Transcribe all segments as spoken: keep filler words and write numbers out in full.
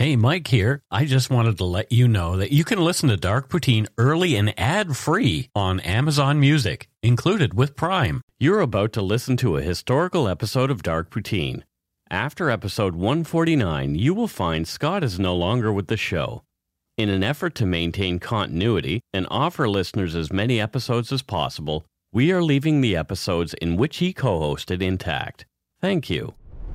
Hey, Mike here. I just wanted to let you know that you can listen to Dark Poutine early and ad-free on Amazon Music, included with Prime. You're about to listen to a historical episode of Dark Poutine. After episode one forty-nine, you will find Scott is no longer with the show. In an effort to maintain continuity and offer listeners as many episodes as possible, we are leaving the episodes in which he co-hosted intact. Thank you.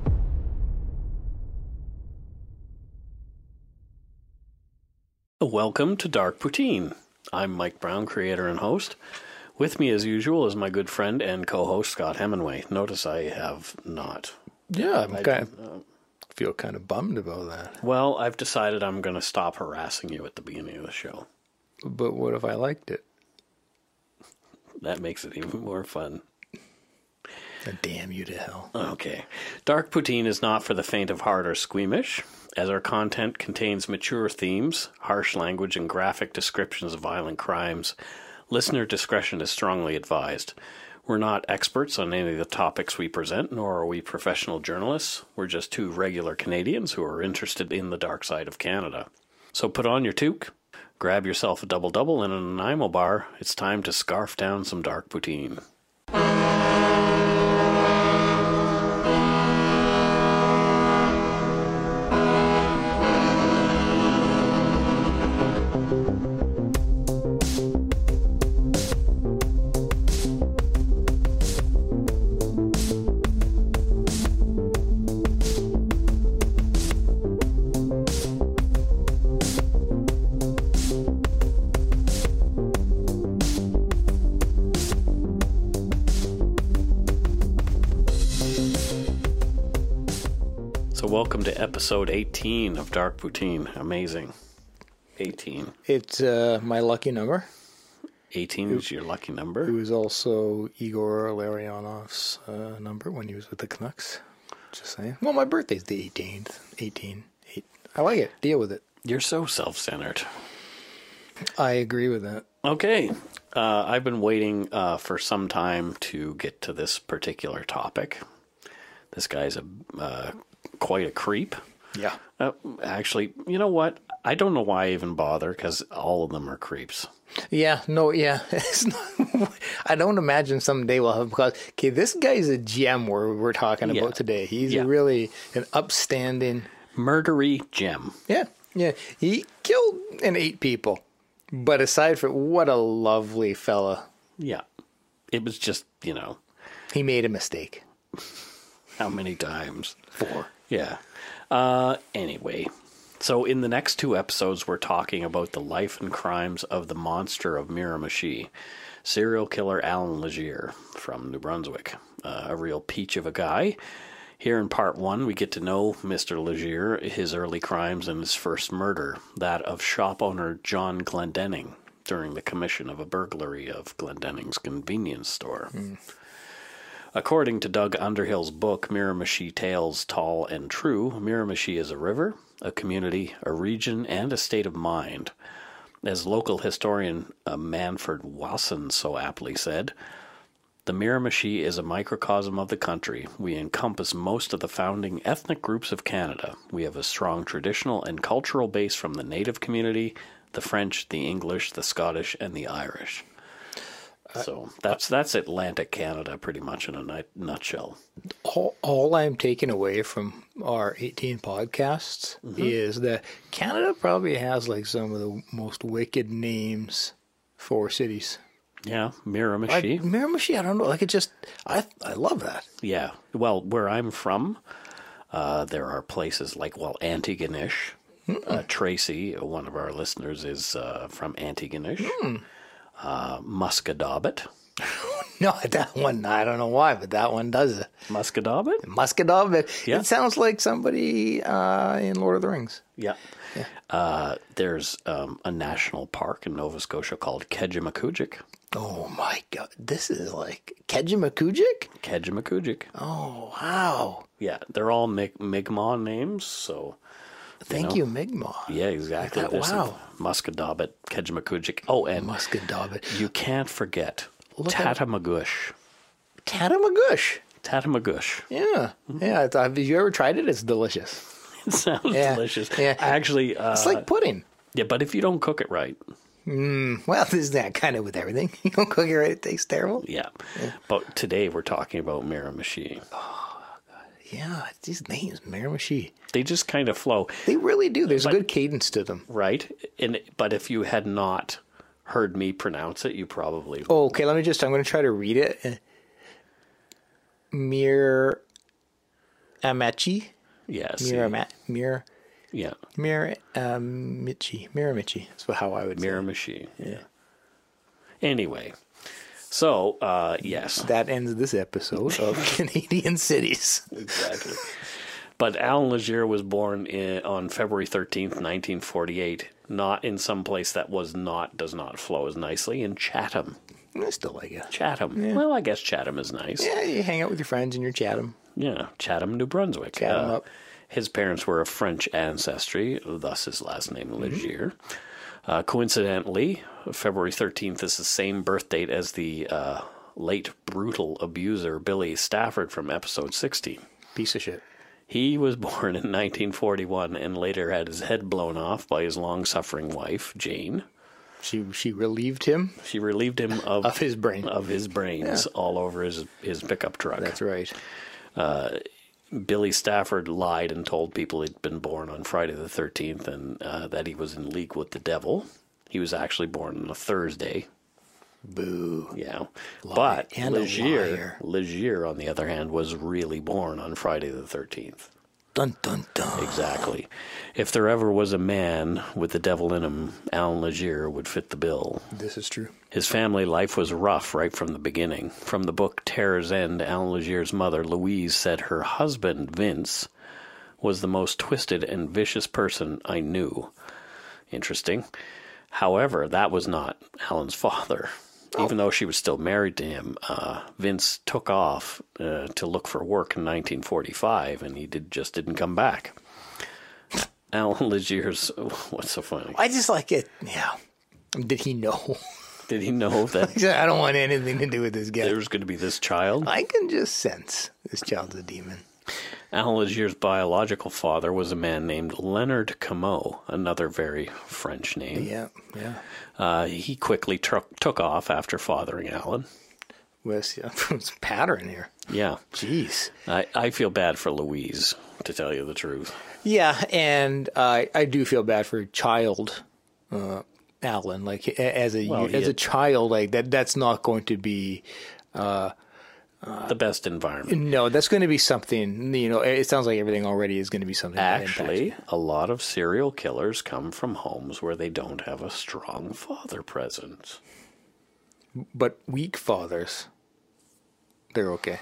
Welcome to Dark Poutine. I'm Mike Brown, creator and host. With me, as usual, is my good friend and co-host, Scott Hemingway. Notice I have not. Yeah, I'm I kind of, uh, feel kind of bummed about that. Well, I've decided I'm going to stop harassing you at the beginning of the show. But what if I liked it? That makes it even more fun. Damn you to hell. Okay. Dark Poutine is not for the faint of heart or squeamish, as our content contains mature themes, harsh language, and graphic descriptions of violent crimes. Listener discretion is strongly advised. We're not experts on any of the topics we present, nor are we professional journalists. We're just two regular Canadians who are interested in the dark side of Canada. So put on your toque, grab yourself a double-double and an Nanaimo bar. It's time to scarf down some Dark Poutine. Welcome to episode eighteen of Dark Poutine. Amazing. eighteen. It's uh, my lucky number. eighteen is your lucky number? It was also Igor Larionov's uh, number when he was with the Canucks. Just saying. Well, my birthday's the eighteenth. eighteen. Eight. I like it. Deal with it. You're so self-centered. I agree with that. Okay. Uh, I've been waiting uh, for some time to get to this particular topic. This guy's a... Uh, quite a creep. Yeah. Uh, actually, you know what? I don't know why I even bother, because all of them are creeps. Yeah, no, yeah. It's not, I don't imagine someday we'll have, because, okay, this guy's a gem we're, we're talking yeah. about today. He's yeah. a really an upstanding... murdery gem. Yeah, yeah. He killed and ate people. But aside from, what a lovely fella. Yeah. It was just, you know... He made a mistake. How many times? Four. Yeah. Uh, anyway, so in the next two episodes, we're talking about the life and crimes of the monster of Miramichi, serial killer Alan Leger from New Brunswick, uh, a real peach of a guy. Here in part one, we get to know Mister Leger, his early crimes, and his first murder, that of shop owner John Glendenning, during the commission of a burglary of Glendenning's convenience store. Mm. According to Doug Underhill's book, Miramichi Tales Tall and True, Miramichi is a river, a community, a region, and a state of mind. As local historian uh, Manfred Wasson so aptly said, the Miramichi is a microcosm of the country. We encompass most of the founding ethnic groups of Canada. We have a strong traditional and cultural base from the native community, the French, the English, the Scottish, and the Irish. So that's that's Atlantic Canada pretty much in a nutshell. All, all I'm taking away from our eighteen podcasts mm-hmm. is that Canada probably has like some of the most wicked names for cities. Yeah, Miramichi. I, Miramichi, I don't know. Like it just, I I love that. Yeah. Well, where I'm from, uh, there are places like, well, Antigonish. Uh, Tracy, one of our listeners, is uh, from Antigonish. Mm. Uh, Musquodoboit. No, that one, I don't know why, but that one does it. Musquodoboit? Musquodoboit. Yeah. It sounds like somebody uh, in Lord of the Rings. Yeah. yeah. Uh, there's um, a national park in Nova Scotia called Kejimkujik. Oh, my God. This is like Kejimkujik? Kejimkujik. Oh, wow. Yeah, they're all Mic- Mi'kmaq names, so... Thank you, know. you Mi'kmaq. Yeah, exactly. Like that, wow. Musquodoboit, Kejimkujik. Oh, and Musquodoboit. You can't forget Tatamagouche. Tatamagouche. Tatamagouche. Yeah. Mm-hmm. Yeah. Have you ever tried it? It's delicious. It sounds Yeah, delicious. yeah. Actually, uh, It's like pudding. yeah, but if you don't cook it right, Well, this is that kind of with everything. You don't cook it right, it tastes terrible. yeah. But today we're talking about Miramichi. Yeah, these names, Miramichi. They just kind of flow, They really do. There's But- a good cadence to them. right? And but if you had not heard me pronounce it, you probably Oh, okay, let me just, I'm going to try to read it. Mir Amachi? yes, Mirama, Mir, yeah, Mir, um, Michi. Miramichi. That's how I would say it. Miramichi. Yeah. Anyway, so uh, yes, That ends this episode of Canadian Cities. exactly. But Alan Legier was born in, on February thirteenth, nineteen forty-eight, not in some place that was not, does not flow as nicely, in Chatham. I still like it. Chatham. Well, I guess Chatham is nice. Yeah, you hang out with your friends and your Chatham. Yeah, Chatham, New Brunswick. Chatham Uh, up. His parents were of French ancestry, thus his last name, Legier. Uh, coincidentally, February thirteenth is the same birth date as the uh, late brutal abuser Billy Stafford from episode sixteen. Piece of shit. He was born in nineteen forty-one and later had his head blown off by his long-suffering wife, Jane. She she relieved him She relieved him of, of his brain. of his brains all over his, his pickup truck. That's right. Billy Stafford lied and told people he'd been born on Friday the thirteenth and uh, that he was in league with the devil. He was actually born on a Thursday. Boo. Yeah. Liar. But And a Legier, liar. Legier, on the other hand, was really born on Friday the thirteenth. Dun dun dun. Exactly. If there ever was a man with the devil in him, Alan Legier would fit the bill. This is true. His family life was rough right from the beginning. From the book Terror's End, Alan Legier's mother, Louise, said her husband, Vince, was the most twisted and vicious person I knew. Interesting. However, that was not Alan's father. Even though she was still married to him, uh, Vince took off uh, to look for work in nineteen forty-five, and he did just didn't come back. Alan Legier's... What's so funny? I just like it. Yeah. Did he know? Did he know that I don't want anything to do with this guy. there was going to be this child? I can just sense this child's a demon. Alan Legier's biological father was a man named Leonard Comeau, another very French name. Yeah, yeah. Uh, he quickly took took off after fathering Alan. Wes, yeah. There's a pattern here. Yeah. Jeez. I, I feel bad for Louise, to tell you the truth. Yeah, and uh, I do feel bad for child uh, Alan. Like a- as a Well, as he- a child, like that. That's not going to be. The best environment. No, that's going to be something. You know, it sounds like everything already is going to be something. that impacts Actually, a lot of serial killers come from homes where they don't have a strong father presence. you. But weak fathers, they're okay.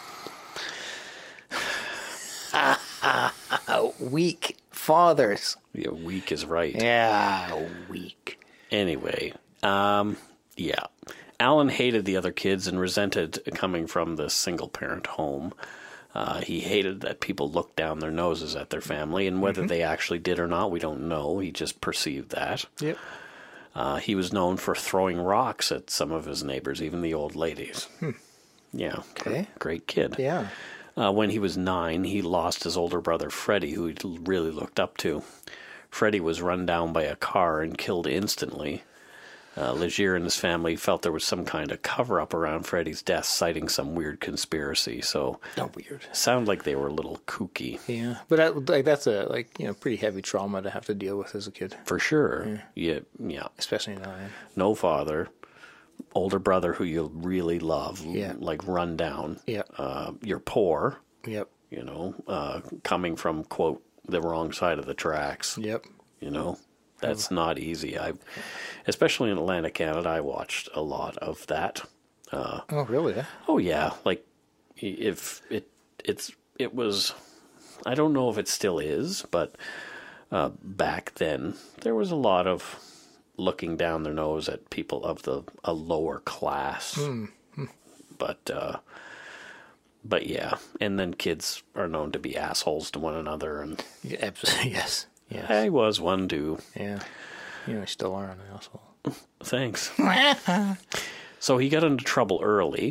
Weak fathers. Yeah, weak is right. Yeah, weak. Anyway, um, yeah. Alan hated the other kids and resented coming from this single-parent home. Uh, he hated that people looked down their noses at their family, and whether they actually did or not, we don't know. He just perceived that. Yep. Uh, he was known for throwing rocks at some of his neighbors, even the old ladies. Yeah, Okay. great kid. Yeah. Uh, when he was nine, he lost his older brother, Freddie, who he really looked up to. Freddie was run down by a car and killed instantly. Uh, Legier and his family felt there was some kind of cover-up around Freddie's death, citing some weird conspiracy. So, Not weird. it sounded like they were a little kooky. Yeah, but I, like that's a like you know pretty heavy trauma to have to deal with as a kid, For sure. Yeah, yeah. especially nine. No father, older brother who you really love, Yeah. like run down. Yep. Uh, you're poor, Yep. you know, uh, coming from, quote, the wrong side of the tracks. Yep. You know, that's not easy. I, especially in Atlantic Canada, I watched a lot of that. Uh, Oh, really? oh yeah, like if it it's it was, I don't know if it still is, but uh, back then there was a lot of looking down their nose at people of the a lower class. But uh, but yeah, and then kids are known to be assholes to one another, and Yeah, absolutely. Yes. Yes. I was one too. Yeah. You know, I still are an asshole. Thanks. So he got into trouble early.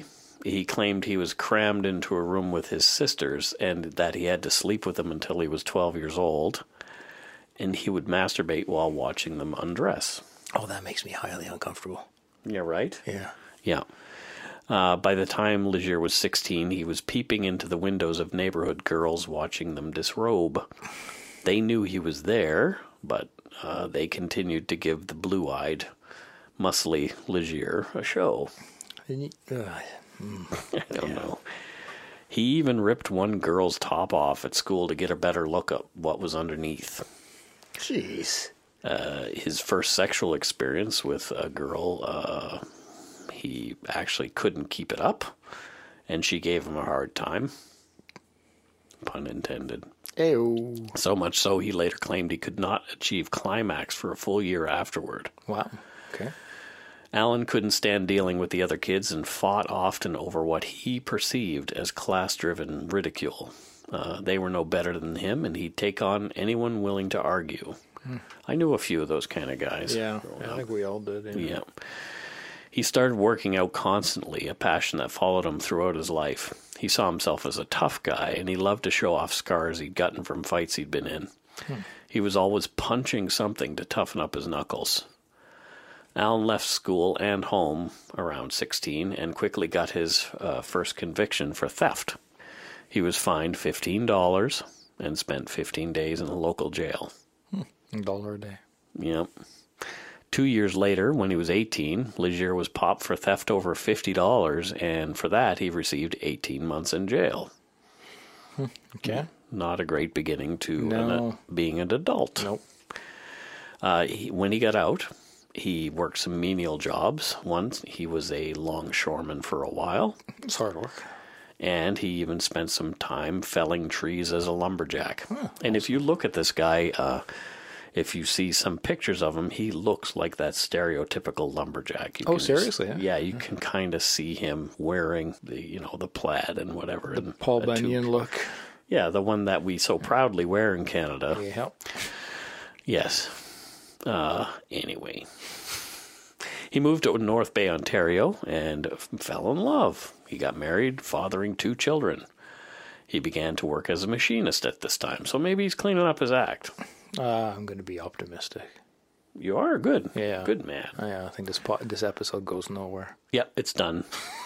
He claimed he was crammed into a room with his sisters and that he had to sleep with them until he was twelve years old. And he would masturbate while watching them undress. Oh, that makes me highly uncomfortable. Yeah, right? Yeah. Yeah. Uh, by the time Legier was sixteen, he was peeping into the windows of neighborhood girls watching them disrobe. They knew he was there, but uh, they continued to give the blue-eyed, muscly Legier a show. And you, uh, I don't yeah. know. He even ripped one girl's top off at school to get a better look at what was underneath. Jeez. Uh, his first sexual experience with a girl, uh, he actually couldn't keep it up, and she gave him a hard time. Pun intended. Ew. So much so he later claimed he could not achieve climax for a full year afterward. Wow. Okay. Alan couldn't stand dealing with the other kids and fought often over what he perceived as class-driven ridicule. Uh, they were no better than him, and he'd take on anyone willing to argue. Hmm. I knew a few of those kind of guys. Yeah, I think we all did. Yeah. yeah. He started working out constantly, a passion that followed him throughout his life. He saw himself as a tough guy, and he loved to show off scars he'd gotten from fights he'd been in. Hmm. He was always punching something to toughen up his knuckles. Alan left school and home around sixteen and quickly got his uh, first conviction for theft. He was fined fifteen dollars and spent fifteen days in a local jail. Hmm. A dollar a day. Yep. Two years later, when he was eighteen, Legier was popped for theft over fifty dollars, and for that he received eighteen months in jail. Hmm. Okay. Not a great beginning to no. an, uh, being an adult. Nope. Uh, he, when he got out, he worked some menial jobs. Once he was a longshoreman for a while. It's hard work. And he even spent some time felling trees as a lumberjack. Oh, and if you look at this guy, uh, if you see some pictures of him, he looks like that stereotypical lumberjack. You oh, can, seriously? Yeah, yeah you yeah. can kind of see him wearing the, you know, the plaid and whatever. The and Paul Bunyan look. Yeah, the one that we so proudly wear in Canada. Yeah. Yes. Uh, anyway. He moved to North Bay, Ontario, and fell in love. He got married, fathering two children. He began to work as a machinist at this time, so maybe he's cleaning up his act. Uh, I'm going to be optimistic. You are? Good. Yeah. Good man. Yeah, I think this po- this episode goes nowhere. Yep, it's done.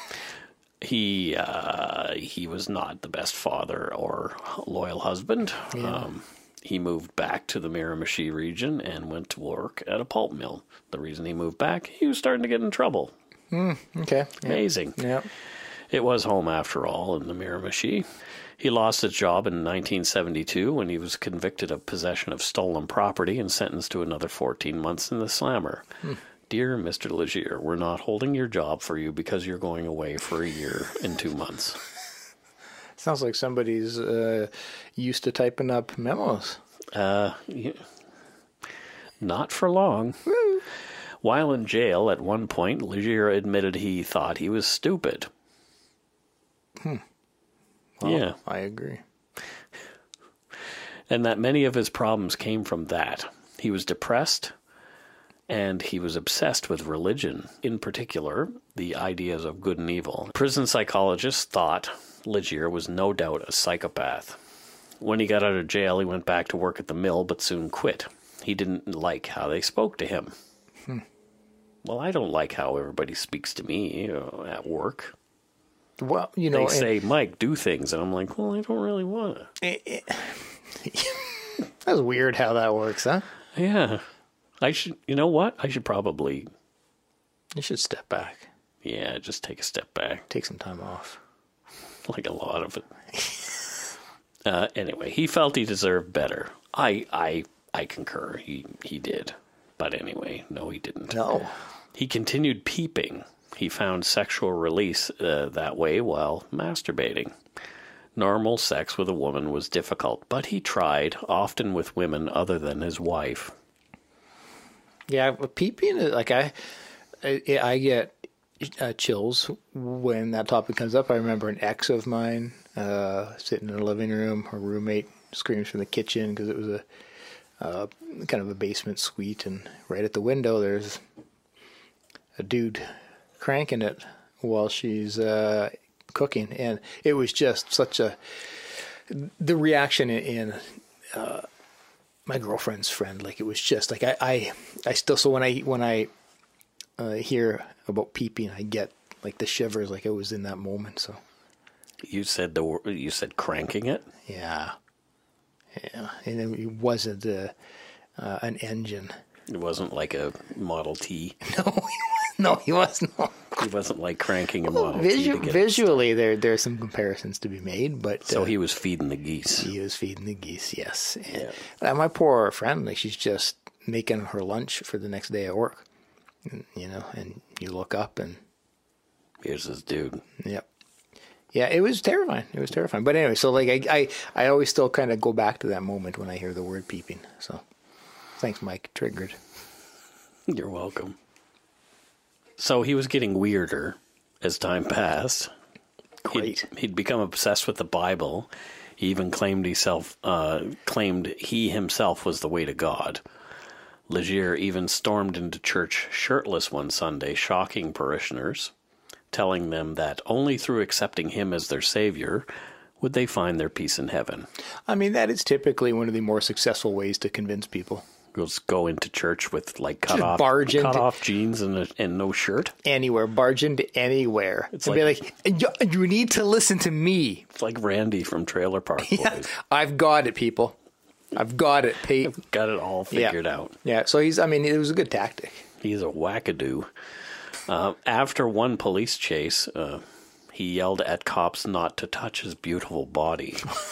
he uh, he was not the best father or loyal husband. Yeah. Um, he moved back to the Miramichi region and went to work at a pulp mill. The reason he moved back, he was starting to get in trouble. Mm, okay. Amazing. Yeah. It was home, after all, in the Miramichi. He lost his job in nineteen seventy-two when he was convicted of possession of stolen property and sentenced to another fourteen months in the slammer. Hmm. Dear Mister Legier, we're not holding your job for you because you're going away for a year and two months. Sounds like somebody's uh, used to typing up memos. Uh, yeah. Not for long. Woo. While in jail, at one point, Legier admitted he thought he was stupid. Hmm. Well, yeah. I agree. And that many of his problems came from that. He was depressed, and he was obsessed with religion, in particular, the ideas of good and evil. Prison psychologists thought Legier was no doubt a psychopath. When he got out of jail, he went back to work at the mill, but soon quit. He didn't like how they spoke to him. Hmm. Well, I don't like how everybody speaks to me you know, at work. Well, you know, they say, Mike, do things, and I'm like, well, I don't really want to. That's weird how that works, huh? Yeah. I should, you know what? I should probably... You should step back. Yeah, just take a step back. Take some time off. Like a lot of it. uh, anyway, he felt he deserved better. I I, I concur. He, he did. But anyway, no, he didn't. No. He continued peeping. He found sexual release uh, that way while masturbating. Normal sex with a woman was difficult, but he tried, often with women other than his wife. Yeah, peeping, like I, I, I get uh, chills when that topic comes up. I remember an ex of mine uh, sitting in the living room. Her roommate screams from the kitchen because it was a uh, kind of a basement suite, and right at the window there's a dude cranking it while she's uh, cooking, and it was just such a the reaction in, in uh, my girlfriend's friend. Like it was just like I I, I still so when I when I uh, hear about peeping, I get like the shivers, like I was in that moment. So You said the wor- you said cranking it. yeah, yeah, and it wasn't a, uh, an engine. It wasn't like a Model T. No, no, he wasn't. He wasn't like cranking a Model T. Visu- To get visually, there there are some comparisons to be made, but So uh, he was feeding the geese. he was feeding the geese. Yes, and, Yeah. uh, my poor friend, like she's just making her lunch for the next day at work. And, you know, and you look up and Here's this dude. yep, yeah, it was terrifying. It was terrifying. But anyway, so like I I, I always still kind of go back to that moment when I hear the word peeping. So thanks, Mike. Triggered. You're welcome. So he was getting weirder as time passed. Great. He'd, he'd become obsessed with the Bible. He even claimed himself, uh, claimed he himself was the way to God. Legier even stormed into church shirtless one Sunday, shocking parishioners, telling them that only through accepting him as their savior would they find their peace in heaven. I mean, that is typically one of the more successful ways to convince people. Goes go into church with like cut Just off, barge cut into- off jeans and a, and no shirt. Anywhere, barge into anywhere. It's and like- be like, you, you need to listen to me. It's like Randy from Trailer Park Boys. Yeah, I've got it, people. I've got it. Pay. Got it all figured out. Yeah, so he's, I mean, it was a good tactic. He's a wackadoo. Uh, after one police chase, uh, he yelled at cops not to touch his beautiful body.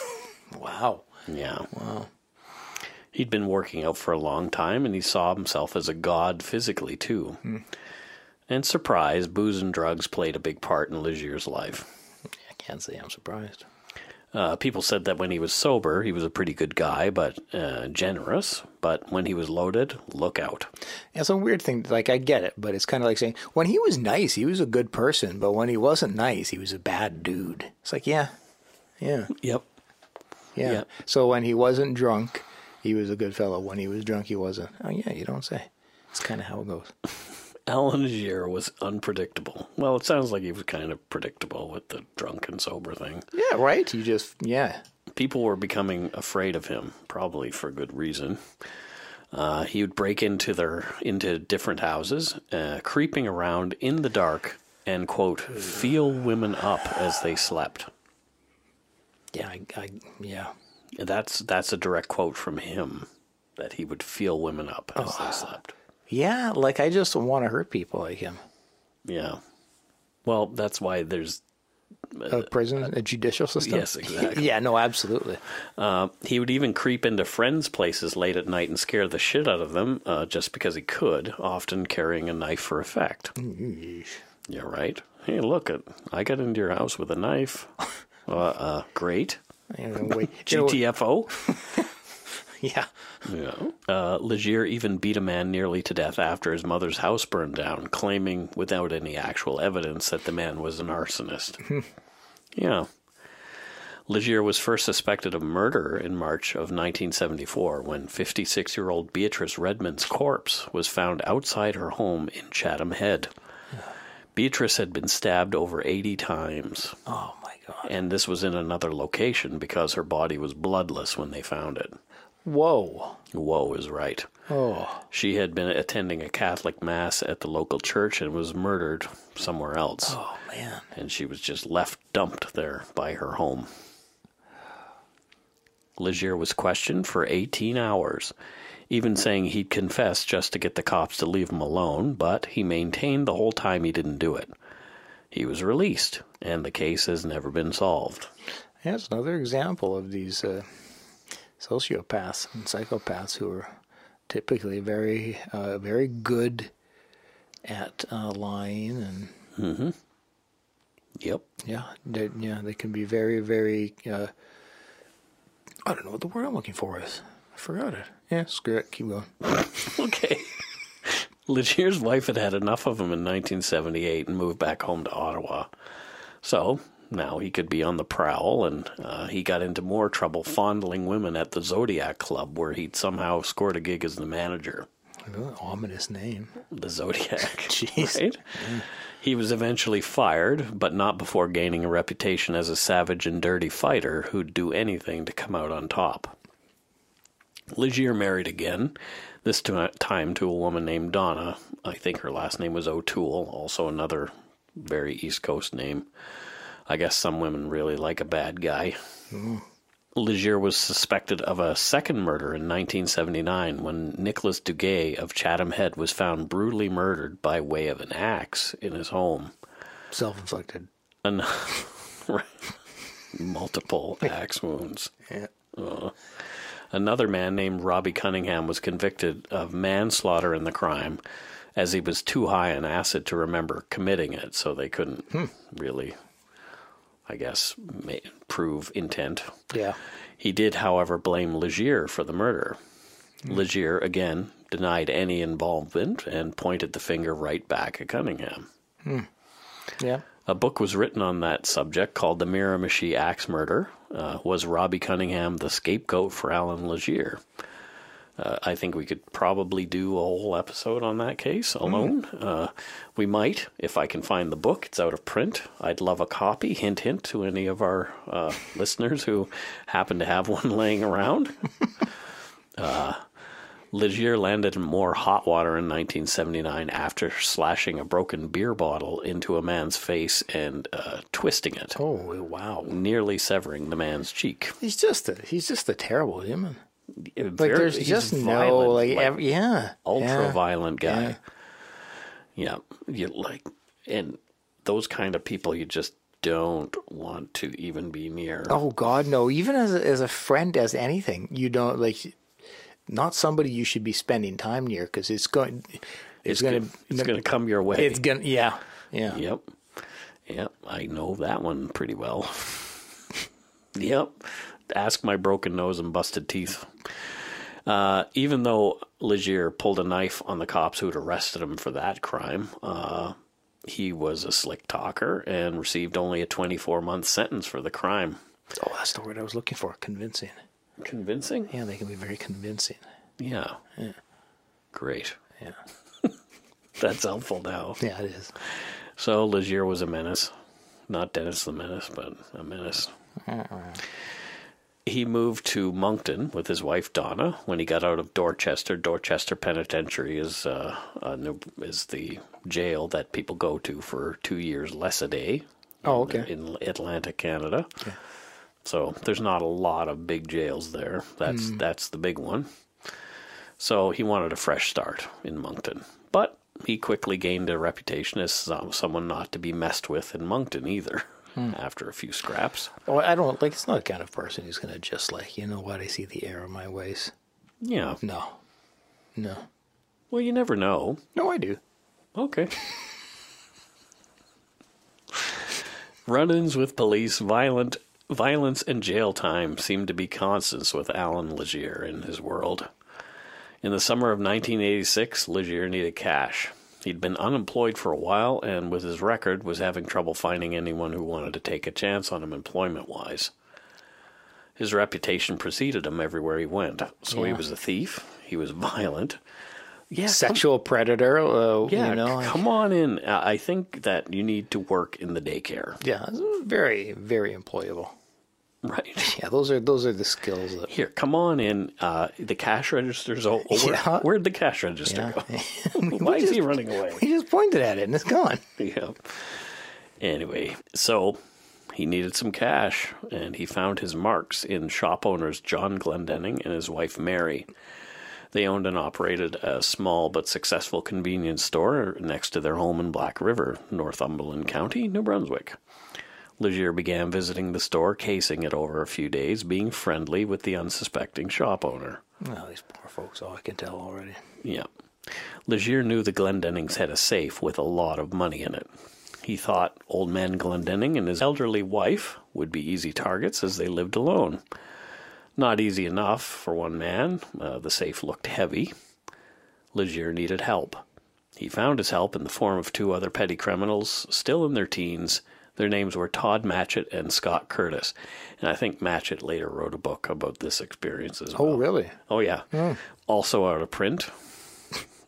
Wow. Yeah. Wow. He'd been working out for a long time, and he saw himself as a god physically, too. Hmm. And surprise, booze and drugs played a big part in Legier's life. I can't say I'm surprised. Uh, people said that when he was sober, he was a pretty good guy, but uh, generous. But when he was loaded, look out. Yeah, it's a weird thing. Like, I get it, but it's kind of like saying, when he was nice, he was a good person, but when he wasn't nice, he was a bad dude. It's like, yeah, yeah, Yep. yeah. Yeah. So when he wasn't drunk, he was a good fellow. When he was drunk, he wasn't. Oh, yeah, you don't say. It's kind of how it goes. Alan Legier was unpredictable. Well, it sounds like he was kind of predictable with the drunk and sober thing. Yeah, right? You just, yeah. People were becoming afraid of him, probably for good reason. Uh, he would break into their into different houses, uh, creeping around in the dark, and quote, feel women up as they slept. Yeah, I, I yeah. That's that's a direct quote from him, that he would feel women up as Oh. they slept. Yeah, like I just want to hurt people like him. Yeah. Well, that's why there's... A prison, a judicial system? Yes, exactly. Yeah, no, absolutely. Uh, he would even creep into friends' places late at night and scare the shit out of them uh, just because he could, often carrying a knife for effect. Yeesh. Yeah, right. Hey, look, it, I got into your house with a knife. Uh, uh, great. You know, wait, you know, G T F O. yeah. Yeah. Uh, Legier even beat a man nearly to death after his mother's house burned down, claiming without any actual evidence that the man was an arsonist. Yeah. Legier was first suspected of murder in March of nineteen seventy-four when fifty-six-year-old Beatrice Redmond's corpse was found outside her home in Chatham Head. Beatrice had been stabbed over eighty times, Oh, my God. and this was in another location because her body was bloodless when they found it. Whoa. Whoa is right. Oh. She had been attending a Catholic mass at the local church and was murdered somewhere else. Oh, man. And she was just left dumped there by her home. Legier was questioned for eighteen hours, even saying he'd confess just to get the cops to leave him alone, but he maintained the whole time he didn't do it. He was released, and the case has never been solved. Yeah, it's another example of these uh, sociopaths and psychopaths who are typically very, uh, very good at uh, lying and Mm-hmm. Yep. yeah, they, yeah, they can be very, very. Uh, I don't know what the word I'm looking for is. I forgot it. Yeah, screw it. Keep going. Okay. Legier's wife had had enough of him in nineteen seventy-eight and moved back home to Ottawa. So now he could be on the prowl, and uh, he got into more trouble fondling women at the Zodiac Club, where he'd somehow scored a gig as the manager. Oh, ominous name. The Zodiac. Jeez. Right? Yeah. He was eventually fired, but not before gaining a reputation as a savage and dirty fighter who'd do anything to come out on top. Ligier married again, this time to a woman named Donna. I think her last name was O'Toole, also another very East Coast name. I guess some women really like a bad guy. Mm. Ligier was suspected of a second murder in nineteen seventy-nine when Nicholas Duguay of Chatham Head was found brutally murdered by way of an axe in his home. Self-inflicted. An- Multiple axe wounds. Yeah. Uh, another man named Robbie Cunningham was convicted of manslaughter in the crime, as he was too high on acid to remember committing it, so they couldn't hmm. really... I guess, may prove intent. Yeah. He did, however, blame Ligier for the murder. Mm. Ligier, again, denied any involvement and pointed the finger right back at Cunningham. Mm. Yeah. A book was written on that subject called The Miramichi Axe Murder. Uh, was Robbie Cunningham the scapegoat for Alan Ligier? Uh, I think we could probably do a whole episode on that case alone. Mm. Uh, we might, if I can find the book. It's out of print. I'd love a copy. Hint, hint to any of our uh, listeners who happen to have one laying around. uh, Ligier landed in more hot water in nineteen seventy-nine after slashing a broken beer bottle into a man's face and uh, twisting it. Oh, wow. Nearly severing the man's cheek. He's just a, he's just a terrible human. Very, like there's just violent, no like, like every, yeah ultra yeah, violent guy. Yeah. yeah, you like, and those kind of people you just don't want to even be near. Oh God, no! Even as a, as a friend, as anything, you don't like. Not somebody you should be spending time near because it's going. It's, it's going to. It's going to come your way. It's going. Yeah. Yeah. Yep. Yep. I know that one pretty well. Yep. Ask my broken nose and busted teeth. Uh, even though Ligier pulled a knife on the cops who'd arrested him for that crime, uh, he was a slick talker and received only a twenty-four month sentence for the crime. Oh, that's the word I was looking for. Convincing. Convincing? Yeah, they can be very convincing. Yeah. Yeah. Great. Yeah. That's helpful now. Yeah, it is. So Ligier was a menace. Not Dennis the Menace, but a menace. Uh-uh. He moved to Moncton with his wife Donna when he got out of Dorchester. Dorchester Penitentiary is uh, a new, is the jail that people go to for two years less a day. Oh, okay. In, in Atlantic, Canada. Okay. So there's not a lot of big jails there. That's mm. that's the big one. So he wanted a fresh start in Moncton, but he quickly gained a reputation as someone not to be messed with in Moncton either. After a few scraps. Oh, I don't like. It's not the kind of person who's going to just like, you know what? I see the error of my ways. Yeah. No. No. Well, you never know. No, I do. Okay. Run-ins with police, violent violence, and jail time seem to be constants with Alan Ligier in his world. In the summer of nineteen eighty-six, Ligier needed cash. He'd been unemployed for a while, and with his record, was having trouble finding anyone who wanted to take a chance on him employment-wise. His reputation preceded him everywhere he went. So yeah. He was a thief. He was violent. Yeah, sexual come, predator. Uh, yeah, you know, come on in. I think that you need to work in the daycare. Yeah, very, very employable. Right. Yeah, those are those are the skills that. Here, come on in. Uh, the cash register's over. Yeah. Where'd the cash register yeah. go? Why is just, he running away? We just pointed at it and it's gone. Yeah. Anyway, so he needed some cash, and he found his marks in shop owners John Glendenning and his wife Mary. They owned and operated a small but successful convenience store next to their home in Black River, Northumberland County, New Brunswick. Ligier began visiting the store, casing it over a few days, being friendly with the unsuspecting shop owner. Oh, these poor folks, oh, I can tell already. Yeah. Ligier knew the Glendennings had a safe with a lot of money in it. He thought old man Glendenning and his elderly wife would be easy targets as they lived alone. Not easy enough for one man. Uh, the safe looked heavy. Ligier needed help. He found his help in the form of two other petty criminals, still in their teens. Their names were Todd Matchett and Scott Curtis. And I think Matchett later wrote a book about this experience as well. Oh, really? Oh, yeah. Mm. Also out of print.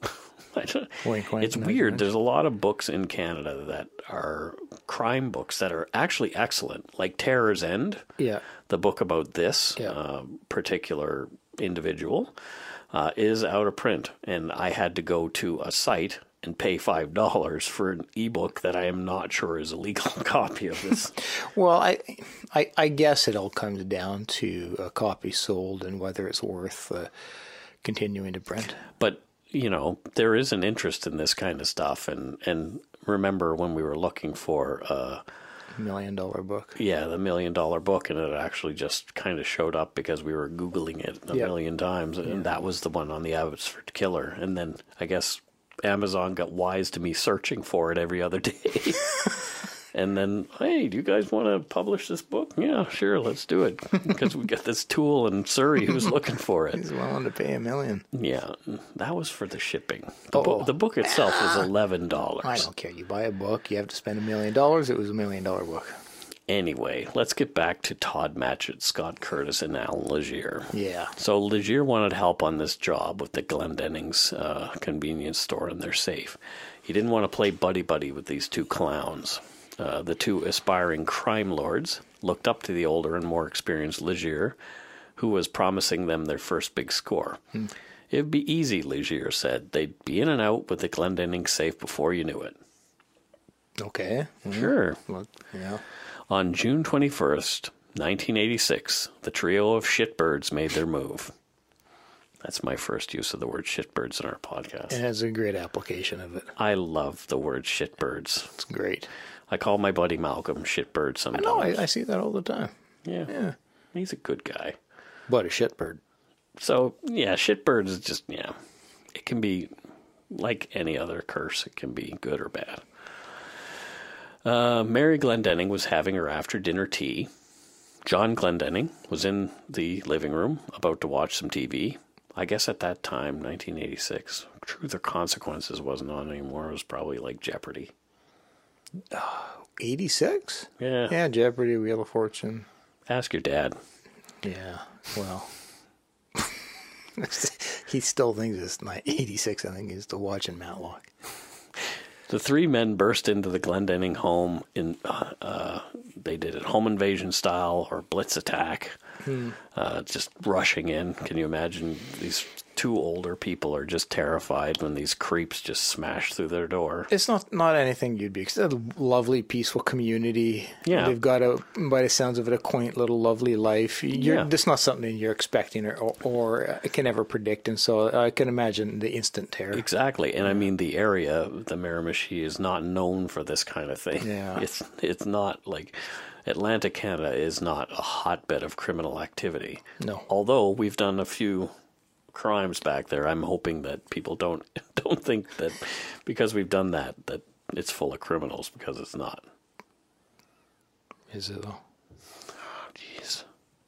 I don't, Wink, wink, it's nudge, weird. nudge. There's a lot of books in Canada that are crime books that are actually excellent, like Terror's End, Yeah. the book about this Yeah. uh, particular individual, uh, is out of print, and I had to go to a site and pay five dollars for an ebook that I am not sure is a legal copy of this. Well, I, I, I guess it all comes down to a copy sold and whether it's worth uh, continuing to print. But, you know, there is an interest in this kind of stuff, and, and remember when we were looking for... Uh, Million dollar book. Yeah, the million dollar book, and it actually just kind of showed up because we were Googling it a Yeah. million times, and Yeah. that was the one on the Abbotsford Killer. And then I guess Amazon got wise to me searching for it every other day. And then, hey, do you guys want to publish this book? Yeah, sure, let's do it. Because we got this tool in Surrey who's looking for it. He's willing to pay a million. Yeah, that was for the shipping. The, Oh. book, the book itself was eleven dollars. I don't care. You buy a book, you have to spend a million dollars. It was a million dollar book. Anyway, let's get back to Todd Matchett, Scott Curtis, and Alan Legier. Yeah. So Legier wanted help on this job with the Glendenning's uh, convenience store and their safe. He didn't want to play buddy-buddy with these two clowns. Uh, the two aspiring crime lords looked up to the older and more experienced Legier, who was promising them their first big score. Hmm. It'd be easy, Legier said. They'd be in and out with the Glendenning safe before you knew it. Okay. Mm-hmm. Sure. Well, yeah. On June twenty-first, nineteen eighty-six, the trio of shitbirds made their move. That's my first use of the word shitbirds in our podcast. It has a great application of it. I love the word shitbirds. It's great. I call my buddy Malcolm shitbird I sometimes. know. I, I see that all the time. Yeah. Yeah. He's a good guy. But a shitbird. So, yeah, shitbird is just, yeah. It can be like any other curse. It can be good or bad. Uh, Mary Glendenning was having her after-dinner tea. John Glendenning was in the living room about to watch some T V. I guess at that time, nineteen eighty-six, Truth or Consequences wasn't on anymore. It was probably like Jeopardy. eighty-six? Yeah. Yeah, Jeopardy, Wheel of Fortune. Ask your dad. Yeah, well. He still thinks it's not eighty-six. I think he's still watching Matlock. The three men burst into the Glendenning home. In uh, uh, they did it home invasion style or blitz attack, hmm. uh, just rushing in. Can you imagine? These two older people are just terrified when these creeps just smash through their door. It's not, not anything you'd be. It's a lovely, peaceful community. Yeah. They've got a, by the sounds of it, a quaint little lovely life. You're, Yeah. That's not something you're expecting or, or, or can ever predict. And so I can imagine the instant terror. Exactly. And I mean, the area, the Miramichi, is not known for this kind of thing. Yeah. It's, it's not like... Atlantic Canada is not a hotbed of criminal activity. No. Although we've done a few crimes back there, I'm hoping that people don't don't think that because we've done that that it's full of criminals, because it's not. Is it though? Oh, jeez.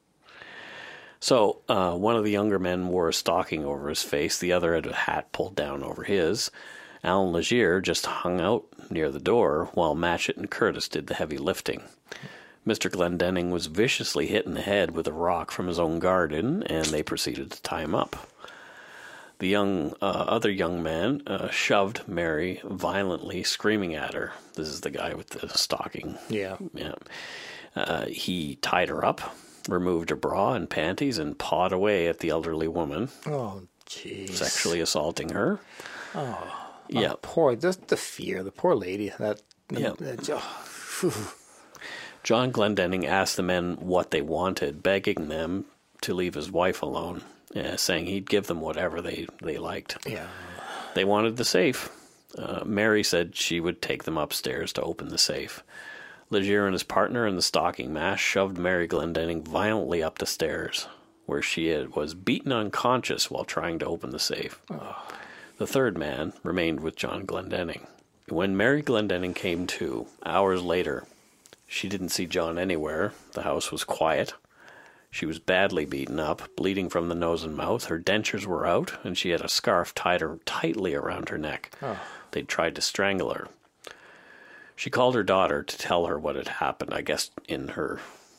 So uh, one of the younger men wore a stocking over his face. The other had a hat pulled down over his. Alan Legier just hung out near the door while Matchett and Curtis did the heavy lifting. Mister Glendenning was viciously hit in the head with a rock from his own garden, and they proceeded to tie him up. The young uh, other young man uh, shoved Mary violently, screaming at her. This is the guy with the stocking. Yeah. Yeah. Uh, he tied her up, removed her bra and panties, and pawed away at the elderly woman, Oh, jeez. sexually assaulting her. Oh. Yeah. Oh, poor, just the fear, the poor lady. That. Yeah. that oh, phew. John Glendenning asked the men what they wanted, begging them to leave his wife alone, uh, saying he'd give them whatever they, they liked. Yeah. They wanted the safe. Uh, Mary said she would take them upstairs to open the safe. Legier and his partner in the stocking mask shoved Mary Glendenning violently up the stairs, where she had, was beaten unconscious while trying to open the safe. Oh. The third man remained with John Glendenning. When Mary Glendenning came to, hours later, she didn't see John anywhere. The house was quiet. She was badly beaten up, bleeding from the nose and mouth. Her dentures were out, and she had a scarf tied her tightly around her neck. Oh. They'd tried to strangle her. She called her daughter to tell her what had happened, I guess in her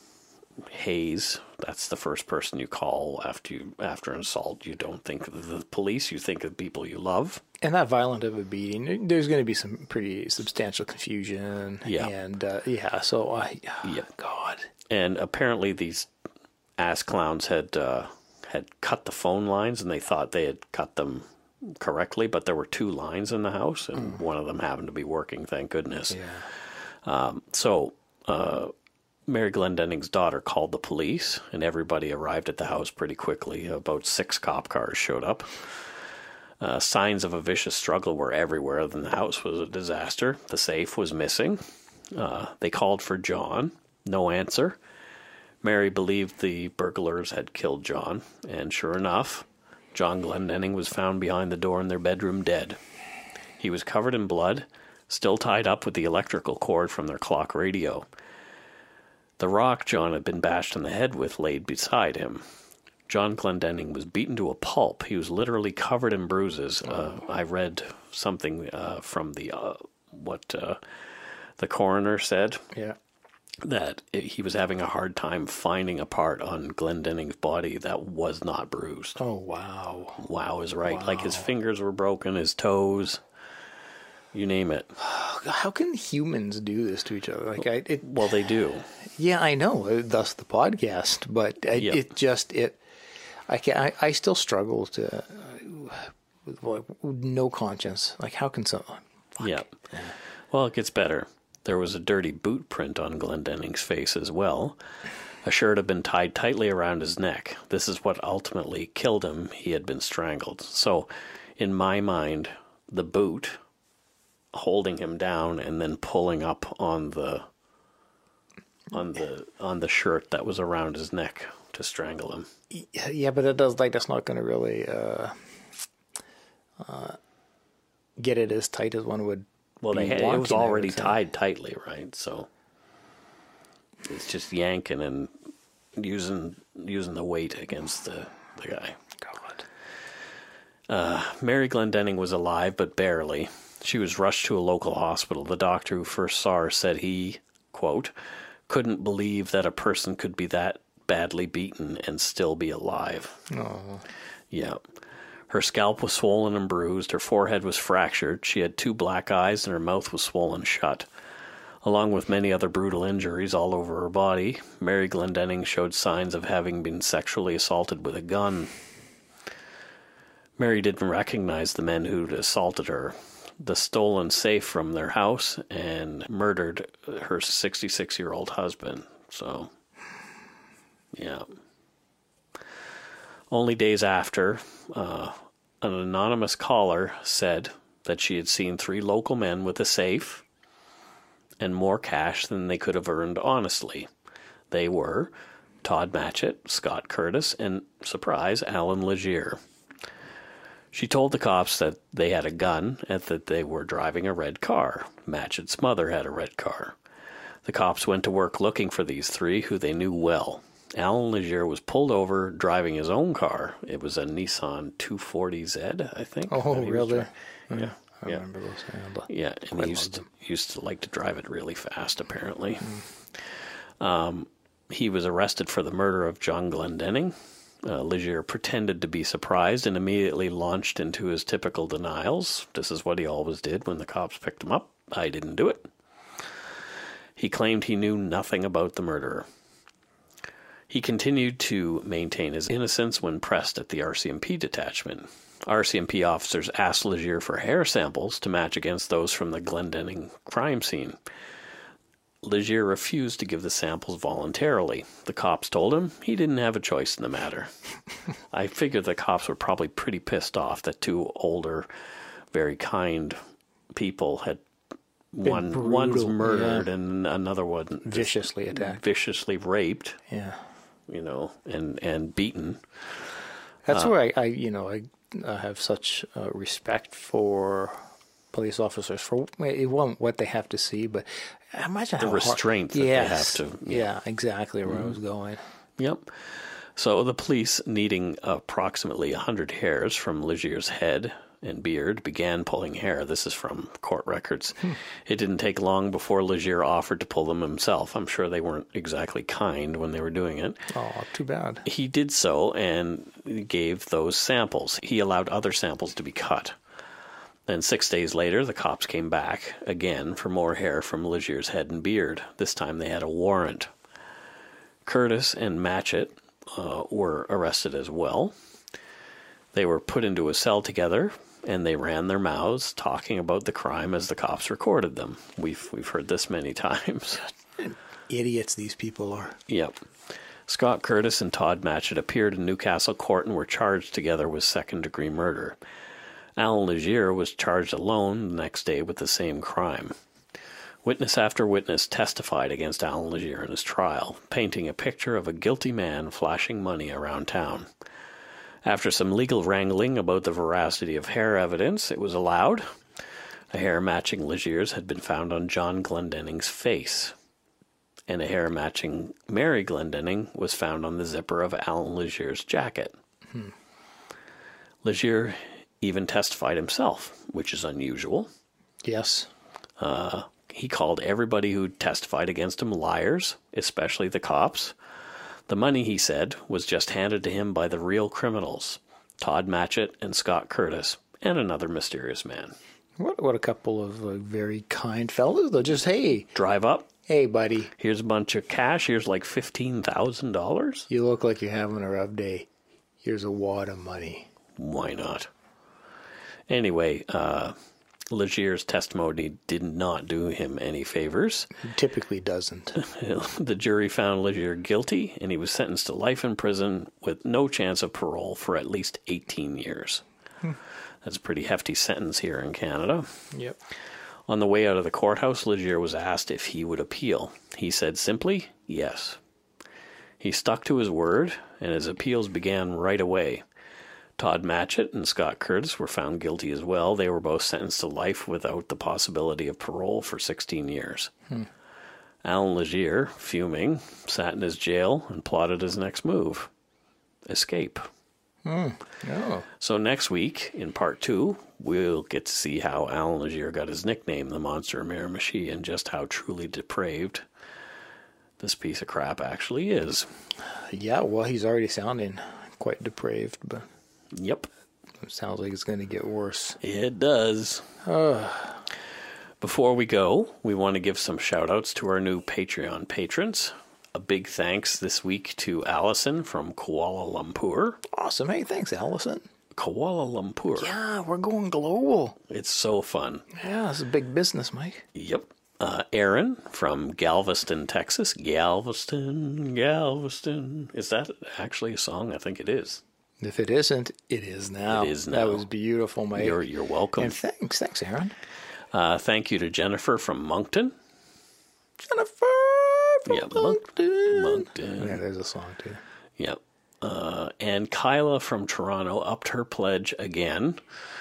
Hayes, that's the first person you call after you after an assault. You don't think of the police, you think of people you love. And that violent of a beating, there's going to be some pretty substantial confusion. Yeah. And, uh, yeah, so, I, oh, Yeah. God. And apparently these ass clowns had uh, had cut the phone lines, and they thought they had cut them correctly, but there were two lines in the house, and mm. one of them happened to be working, thank goodness. Yeah. Um, so uh, Mary Glendenning's daughter called the police, and everybody arrived at the house pretty quickly. About six cop cars showed up. Uh, signs of a vicious struggle were everywhere, and the house was a disaster. The safe was missing. Uh, they called for John. No answer. Mary believed the burglars had killed John, and sure enough, John Glendenning was found behind the door in their bedroom dead. He was covered in blood, still tied up with the electrical cord from their clock radio. The rock John had been bashed on the head with laid beside him. John Glendenning was beaten to a pulp. He was literally covered in bruises. Uh, I read something uh, from the uh, what uh, the coroner said. Yeah. That he was having a hard time finding a part on Glendenning's body that was not bruised. Oh, wow. Wow is right. Wow. Like his fingers were broken, his toes, you name it. How can humans do this to each other? Like, I, it, well, they do. Yeah, I know. Thus the podcast, but I, Yep. it just it. I can I, I still struggle to uh, with, like, no conscience. Like, how can someone? Fuck. Yeah. Well, it gets better. There was a dirty boot print on Glendenning's face as well. A shirt had been tied tightly around his neck. This is what ultimately killed him. He had been strangled. So, in my mind, the boot holding him down and then pulling up on the on the on the shirt that was around his neck to strangle him. Yeah, but it does like that's not going to really uh, uh, get it as tight as one would. Well, they had, it wanting, was I would already say. tied tightly, right? So it's just yanking and using using the weight against the, the guy. God. Uh, Mary Glendenning was alive, but barely. She was rushed to a local hospital. The doctor who first saw her said he, quote, couldn't believe that a person could be that badly beaten and still be alive. Oh. Yeah. Her scalp was swollen and bruised. Her forehead was fractured. She had two black eyes and her mouth was swollen shut. Along with many other brutal injuries all over her body, Mary Glendenning showed signs of having been sexually assaulted with a gun. Mary didn't recognize the men who'd assaulted her. The stolen safe from their house and murdered her sixty-six-year-old husband. So, yeah. Only days after, uh, an anonymous caller said that she had seen three local men with a safe and more cash than they could have earned honestly. They were Todd Matchett, Scott Curtis, and, surprise, Alan Legier. She told the cops that they had a gun and that they were driving a red car. Matchett's mother had a red car. The cops went to work looking for these three, who they knew well. Alan Legier was pulled over driving his own car. It was a Nissan two forty Z, I think. Oh, that he was really? dri- Yeah. I yeah. remember those. Yeah, Yeah, and Quite he used to, loved used to like to drive it really fast, apparently. Mm. Um, he was arrested for the murder of John Glendenning. Uh, Legier pretended to be surprised and immediately launched into his typical denials. This is what he always did when the cops picked him up. I didn't do it. He claimed he knew nothing about the murderer. He continued to maintain his innocence when pressed at the R C M P detachment. R C M P officers asked Legier for hair samples to match against those from the Glendenning crime scene. Legier refused to give the samples voluntarily. The cops told him he didn't have a choice in the matter. I figured the cops were probably pretty pissed off that two older, very kind people had one brutal, one's murdered yeah. and another one viciously attacked. viciously raped. Yeah. You know, and, and beaten. That's Uh, where I, I, you know, I, I have such uh, respect for police officers for well, what they have to see, but imagine the how restraint hard, that yes, they have to. Yeah, exactly where mm-hmm. I was going. Yep. So the police, needing approximately one hundred hairs from Legier's head and Beard began pulling hair. This is from court records. Hmm. It didn't take long before Legier offered to pull them himself. I'm sure they weren't exactly kind when they were doing it. Oh, too bad. He did so and gave those samples. He allowed other samples to be cut. Then six days later, the cops came back again for more hair from Legier's head and beard. This time they had a warrant. Curtis and Matchett uh, were arrested as well. They were put into a cell together, and they ran their mouths talking about the crime as the cops recorded them. We've we've heard this many times. Idiots these people are. Yep. Scott Curtis and Todd Matchett appeared in Newcastle court and were charged together with second-degree murder. Alan Legier was charged alone the next day with the same crime. Witness after witness testified against Alan Legier in his trial, painting a picture of a guilty man flashing money around town. After some legal wrangling about the veracity of hair evidence, it was allowed. A hair matching Legier's had been found on John Glendenning's face, and a hair matching Mary Glendenning was found on the zipper of Alan Legier's jacket. Hmm. Legier even testified himself, which is unusual. Yes. Uh, he called everybody who testified against him liars, especially the cops. The money, he said, was just handed to him by the real criminals, Todd Matchett and Scott Curtis, and another mysterious man. What what a couple of uh, very kind fellows. They'll just, hey. Drive up. Hey, buddy. Here's a bunch of cash. Here's like fifteen thousand dollars. You look like you're having a rough day. Here's a wad of money. Why not? Anyway, uh, Legier's testimony did not do him any favors. He typically doesn't. The jury found Legier guilty, and he was sentenced to life in prison with no chance of parole for at least eighteen years. Hmm. That's a pretty hefty sentence here in Canada. Yep. On the way out of the courthouse, Legier was asked if he would appeal. He said simply, yes. He stuck to his word, and his appeals began right away. Todd Matchett and Scott Curtis were found guilty as well. They were both sentenced to life without the possibility of parole for sixteen years. Hmm. Alan Legier, fuming, sat in his jail and plotted his next move. Escape. Hmm. Oh. So next week, in part two, we'll get to see how Alan Legier got his nickname, the Monster of Miramichi, and just how truly depraved this piece of crap actually is. Yeah, well, he's already sounding quite depraved, but... Yep. It sounds like it's going to get worse. It does. Uh. Before we go, we want to give some shout-outs to our new Patreon patrons. A big thanks this week to Allison from Kuala Lumpur. Awesome. Hey, thanks, Allison. Kuala Lumpur. Yeah, we're going global. It's so fun. Yeah, it's a big business, Mike. Yep. Uh, Aaron from Galveston, Texas. Galveston, Galveston. Is that actually a song? I think it is. If it isn't, it is now. It is now. That was beautiful, Mike. You're, you're welcome. And thanks. Thanks, Aaron. Uh, thank you to Jennifer from Moncton. Jennifer from yeah, Moncton. Moncton. Yeah, there's a song, too. Yep. Uh, and Kyla from Toronto upped her pledge again.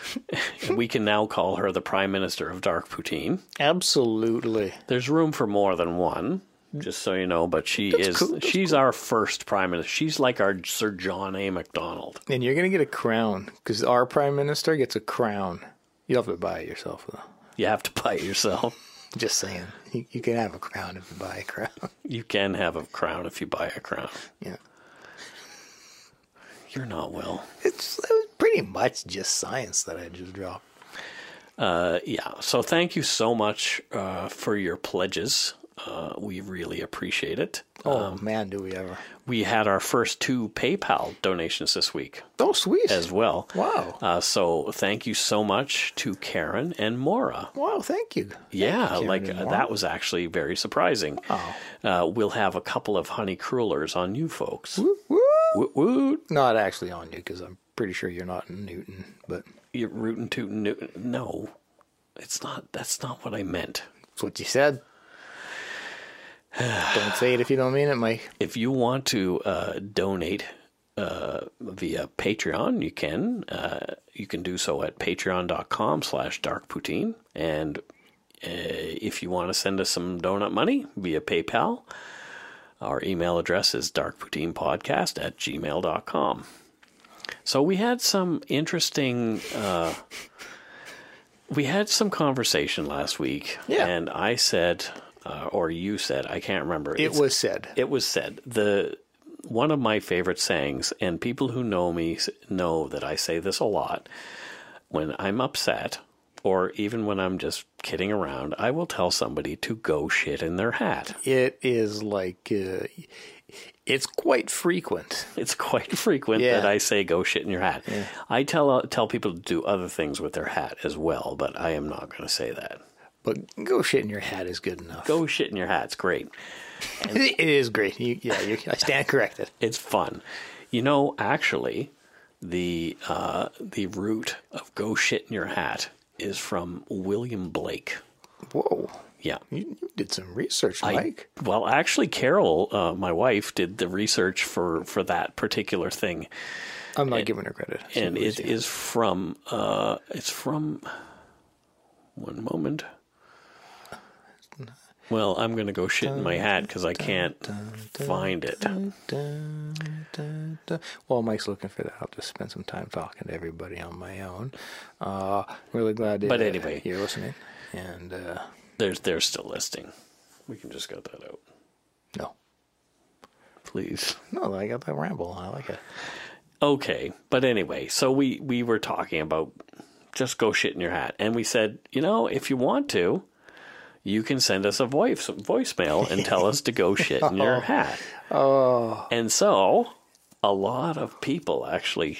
We can now call her the Prime Minister of Dark Poutine. Absolutely. There's room for more than one, just so you know, but she That's is cool. That's she's cool. our first Prime Minister. She's like our Sir John A. Macdonald. And you're going to get a crown, because our Prime Minister gets a crown. You don't have to buy it yourself, though. You have to buy it yourself. Just saying. You, you can have a crown if you buy a crown. You can have a crown if you buy a crown. Yeah. You're not well. It's it was pretty much just science that I just dropped. Uh, yeah. So thank you so much uh, for your pledges. Uh, we really appreciate it. Oh, um, man, do we ever. We had our first two PayPal donations this week. Oh, sweet. As well. Wow. Uh, so thank you so much to Karen and Maura. Wow, thank you. Yeah, thank you, like Karen uh, and Maura. that was actually very surprising. Oh. Uh, we'll have a couple of honey crullers on you folks. Woot, woot. Woot woot. Not actually on you, because I'm pretty sure you're not in Newton, but... You're rootin' tootin' Newton. No, it's not. That's not what I meant. That's what you said. Don't say it if you don't mean it, Mike. If you want to uh, donate uh, via Patreon, you can. Uh, you can do so at patreon.com slash darkpoutine. And uh, if you want to send us some donut money via PayPal, our email address is darkpoutinepodcast at gmail dot com. So we had some interesting uh, we had some conversation last week, Yeah. and I said, uh, or you said, I can't remember. It It's- was said. It was said. The one of my favorite sayings, and people who know me know that I say this a lot. When I'm upset, or even when I'm just kidding around, I will tell somebody to go shit in their hat. It is like, uh, it's quite frequent. It's quite frequent Yeah. that I say go shit in your hat. Yeah. I tell uh, tell people to do other things with their hat as well, but I am not going to say that. But go shit in your hat is good enough. Go shit in your hat's great. It is great. You, yeah, you, I stand corrected. It's fun. You know, actually, the uh, the root of go shit in your hat is from William Blake. Whoa. Yeah. You, you did some research, I, Mike. well, actually, Carol, uh, my wife, did the research for, for that particular thing. I'm not giving her credit. She And was- it is from, uh, it's from, one moment. Well, I'm going to go shit in my hat because I can't find it. Dun, dun, dun. While Mike's looking for that, I'll just spend some time talking to everybody on my own. Uh, really glad that But uh, anyway. you're listening. And uh, There's, they're still listing. We can just cut that out. no, Please. no, I got that ramble. I like it. Okay, but anyway, so we, we were talking about just go shit in your hat. And we said, you know, if you want to, you can send us a voice voicemail and tell us to go shit in your hat. Oh, And so a lot of people actually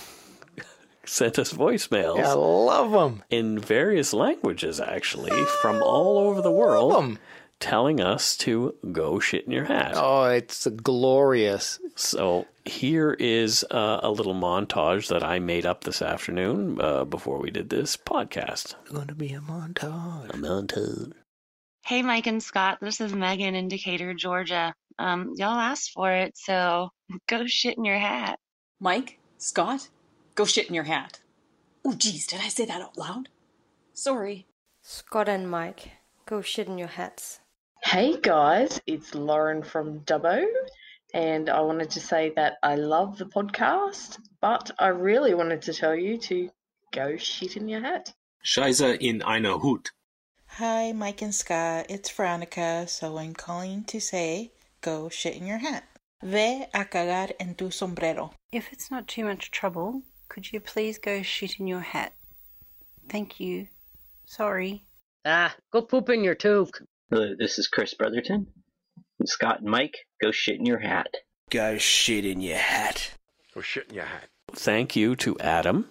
sent us voicemails I love them. in various languages, actually, from all over the world, them. telling us to go shit in your hat. Oh, it's glorious. So here is uh, a little montage that I made up this afternoon uh, before we did this podcast. It's going to be a montage. A montage. Hey, Mike and Scott, this is Megan in Decatur, Georgia. Um, y'all asked for it, so go shit in your hat. Mike, Scott, go shit in your hat. Oh, geez, did I say that out loud? Sorry. Scott and Mike, go shit in your hats. Hey guys, it's Lauren from Dubbo, and I wanted to say that I love the podcast, but I really wanted to tell you to go shit in your hat. Shiza in Aina Hoot. Hi, Mike and Scott. It's Veronica, so I'm calling to say, go shit in your hat. Ve a cagar en tu sombrero. If it's not too much trouble, could you please go shit in your hat? Thank you. Sorry. Ah, go poop in your toque. Hello, this is Chris Brotherton. And Scott and Mike, go shit in your hat. Go shit in your hat. Go shit in your hat. Thank you to Adam,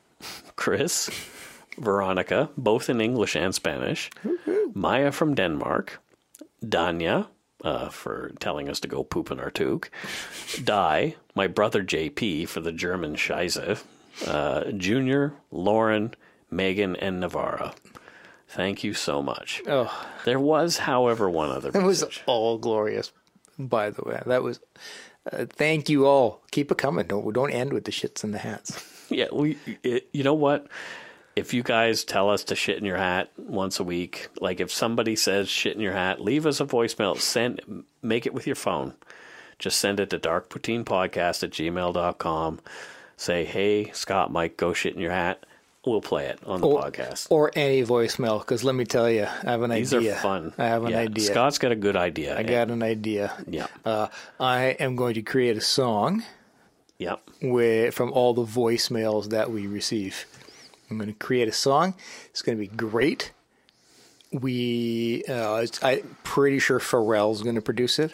Chris, Veronica, both in English and Spanish, Maya from Denmark, Danya, uh, for telling us to go poop in our toque, Di, my brother J P for the German Scheisse, uh, Junior, Lauren, Megan, and Navarra. Thank you so much. Oh, there was, however, one other It was message. all glorious, by the way. That was, uh, thank you all. Keep it coming. Don't, don't end with the shits and the hats. Yeah, we. It, you know what? If you guys tell us to shit in your hat once a week, like if somebody says shit in your hat, leave us a voicemail. Send, make it with your phone. Just send it to darkpoutinepodcast at gmail dot com. Say, hey, Scott, Mike, go shit in your hat. We'll play it on the or, podcast. Or any voicemail, because let me tell you, I have an These idea. are fun. I have an yeah, idea. Scott's got a good idea. I got an idea. Yeah. Uh, I am going to create a song. Yep. With, from all the voicemails that we receive. I'm going to create a song. It's going to be great. We, uh, I'm pretty sure Pharrell's going to produce it.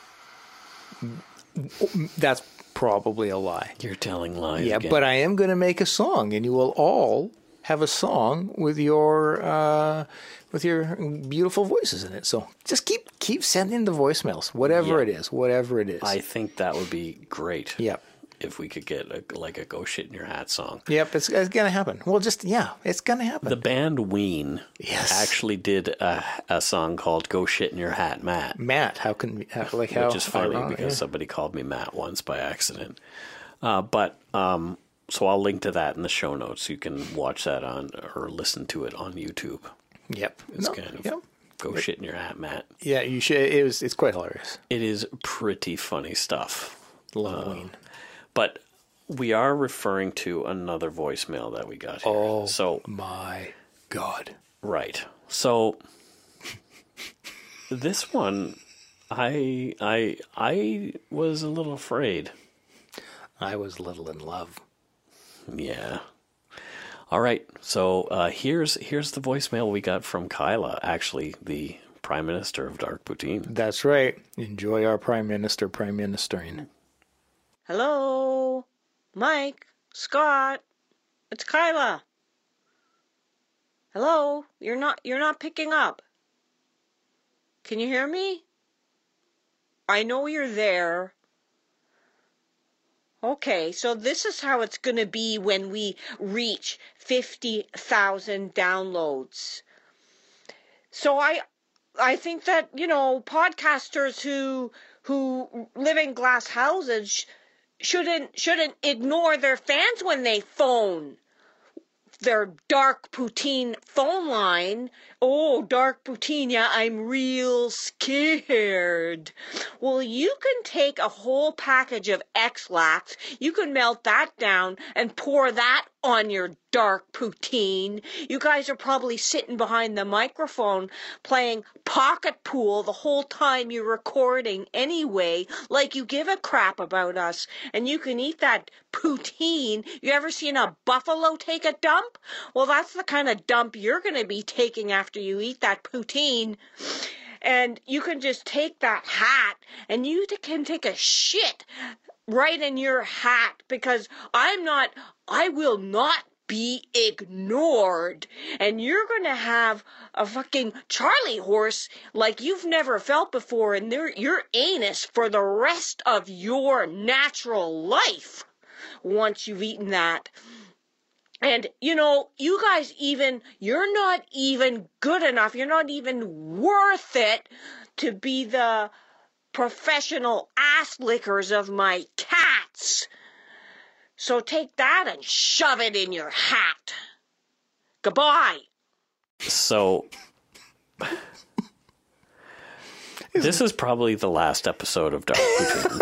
That's probably a lie. You're telling lies. Yeah, again. but I am going to make a song, and you will all have a song with your uh, with your beautiful voices in it. So just keep keep sending the voicemails, whatever Yeah. it is, whatever it is. I think that would be great. Yep. If we could get a, like a go shit in your hat song. Yep, it's, it's going to happen. Well, just, yeah, it's going to happen. The band Ween yes. actually did a, a song called Go Shit in Your Hat, Matt. Matt, how can, how, like how? Which is funny ironic, because yeah. somebody called me Matt once by accident. Uh, but, um, so I'll link to that in the show notes. You can watch that on, or listen to it on YouTube. Yep. It's No, kind of, yep. Go Shit in Your Hat, Matt. Yeah, you should. It was, it's quite hilarious. It is pretty funny stuff. Love Uh, Ween. But we are referring to another voicemail that we got here. Oh, so my. God. Right. So this one, I I I was a little afraid. I was a little in love. Yeah. All right. So uh, here's here's the voicemail we got from Kyla, actually the Prime Minister of Dark Poutine. That's right. Enjoy our Prime Minister, Prime Ministering. Hello, Mike, Scott, it's Kyla. Hello, you're not you're not picking up. Can you hear me? I know you're there. Okay, so this is how it's going to be when we reach fifty thousand downloads. So I I think that, you know, podcasters who who live in glass houses shouldn't shouldn't ignore their fans when they phone their Dark Poutine phone line. Oh, Dark Poutine, yeah, I'm real scared. Well, you can take a whole package of X-Lax, you can melt that down and pour that on your Dark Poutine. You guys are probably sitting behind the microphone playing pocket pool the whole time you're recording anyway, like you give a crap about us. And you can eat that poutine. You ever seen a buffalo take a dump? Well, that's the kind of dump you're going to be taking after you eat that poutine. And you can just take that hat and you can take a shit right in your hat, because I'm not, I will not be ignored. And you're going to have a fucking Charlie horse like you've never felt before in their, your anus for the rest of your natural life once you've eaten that. And, you know, you guys even, you're not even good enough, you're not even worth it to be the professional ass lickers of my cats. So take that and shove it in your hat. Goodbye. So this is probably the last episode of Dark Poutine.